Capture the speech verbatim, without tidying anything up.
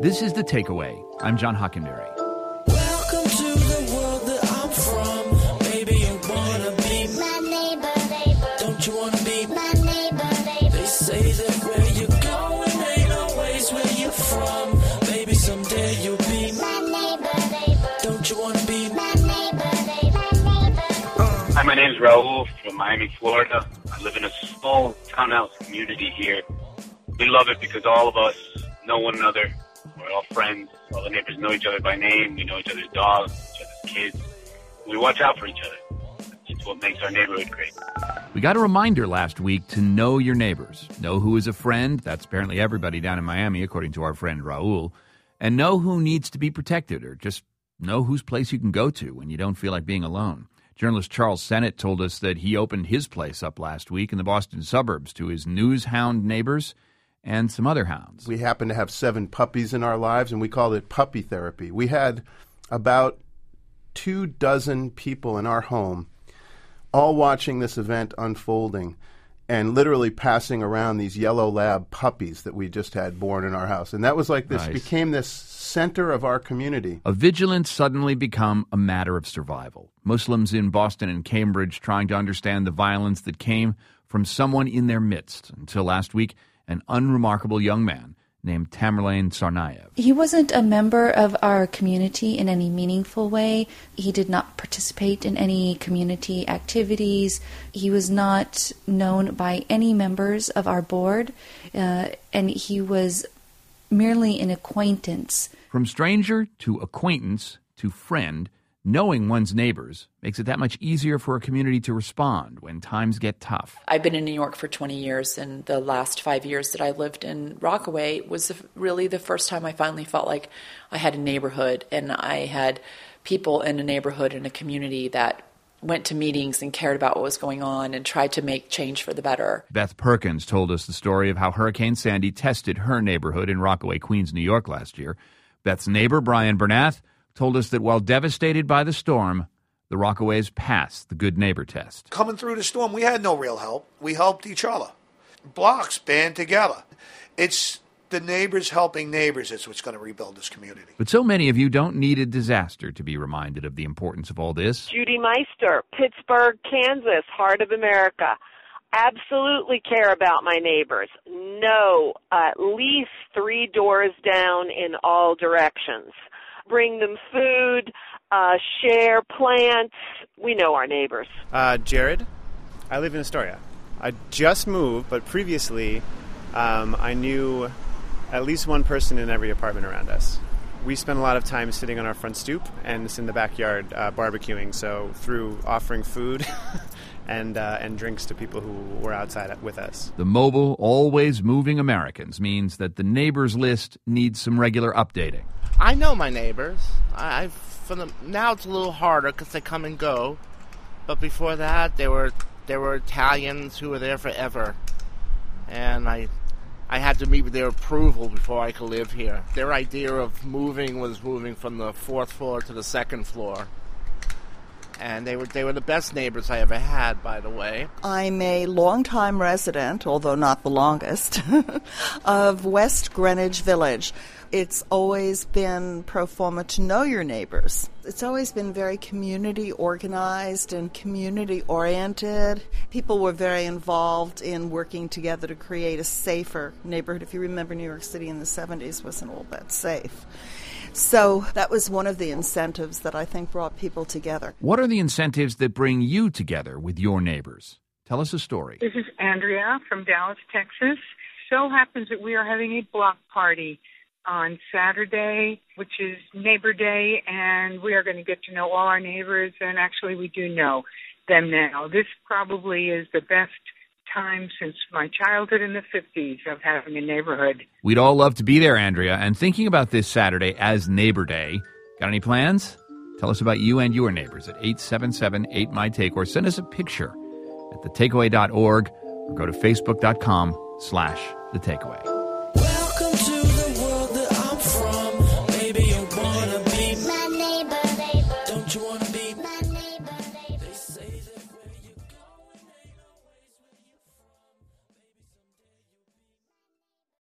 This is The Takeaway. I'm John Hockenberry. Welcome to the world that I'm from. Maybe you wanna be my neighbor, neighbor. Don't you wanna be my neighbor, neighbor? They say that where you're going ain't always where you're from. Maybe someday you'll be my neighbor, neighbor. Don't you wanna be my neighbor, neighbor? Uh. Hi, my name's Raul from Miami, Florida. I live in a small townhouse community here. We love it because all of us know one another. We're all friends. All the neighbors know each other by name. We know each other's dogs, each other's kids. We watch out for each other. It's what makes our neighborhood great. We got a reminder last week to know your neighbors. Know who is a friend. That's apparently everybody down in Miami, according to our friend Raul. And know who needs to be protected, or just know whose place you can go to when you don't feel like being alone. Journalist Charles Sennett told us that he opened his place up last week in the Boston suburbs to his news hound neighbors and some other hounds. We happen to have seven puppies in our lives, and we called it puppy therapy. We had about two dozen people in our home all watching this event unfolding and literally passing around these yellow lab puppies that we just had born in our house. And that was like this, nice. Became this center of our community. A vigilance suddenly become a matter of survival. Muslims in Boston and Cambridge trying to understand the violence that came from someone in their midst until last week, an unremarkable young man named Tamerlane Tsarnaev. He wasn't a member of our community in any meaningful way. He did not participate in any community activities. He was not known by any members of our board, uh, and he was merely an acquaintance. From stranger to acquaintance to friend, knowing one's neighbors makes it that much easier for a community to respond when times get tough. I've been in New York for twenty years, and the last five years that I lived in Rockaway was really the first time I finally felt like I had a neighborhood, and I had people in a neighborhood and a community that went to meetings and cared about what was going on and tried to make change for the better. Beth Perkins told us the story of how Hurricane Sandy tested her neighborhood in Rockaway, Queens, New York last year. Beth's neighbor, Brian Bernath, told us that while devastated by the storm, the Rockaways passed the good neighbor test. Coming through the storm, we had no real help. We helped each other. Blocks band together. It's the neighbors helping neighbors is what's going to rebuild this community. But so many of you don't need a disaster to be reminded of the importance of all this. Judy Meister, Pittsburgh, Kansas, heart of America. Absolutely care about my neighbors. Know at least three doors down in all directions. Bring them food, uh, share plants. We know our neighbors. Uh, Jared, I live in Astoria. I just moved, but previously um, I knew at least one person in every apartment around us. We spend a lot of time sitting on our front stoop and it's in the backyard uh, barbecuing, so through offering food and uh, and drinks to people who were outside with us. The mobile, always moving Americans means that the neighbors list needs some regular updating. I know my neighbors. I, I for them, now it's a little harder because they come and go. But before that, they were they were Italians who were there forever, and I I had to meet with their approval before I could live here. Their idea of moving was moving from the fourth floor to the second floor, and they were they were the best neighbors I ever had, by the way. I'm a longtime resident, although not the longest, of West Greenwich Village. It's always been pro forma to know your neighbors. It's always been very community organized and community oriented. People were very involved in working together to create a safer neighborhood. If you remember, New York City in the seventies wasn't all that safe. So that was one of the incentives that I think brought people together. What are the incentives that bring you together with your neighbors? Tell us a story. This is Andrea from Dallas, Texas. So happens that we are having a block party on Saturday, which is Neighbor Day, and we are going to get to know all our neighbors, and actually we do know them now. This probably is the best time since my childhood in the fifties of having a neighborhood. We'd all love to be there, Andrea, and thinking about this Saturday as Neighbor Day. Got any plans? Tell us about you and your neighbors at eight seven seven eight M Y TAKE, or send us a picture at the takeaway dot org, or go to facebook dot com slash the takeaway.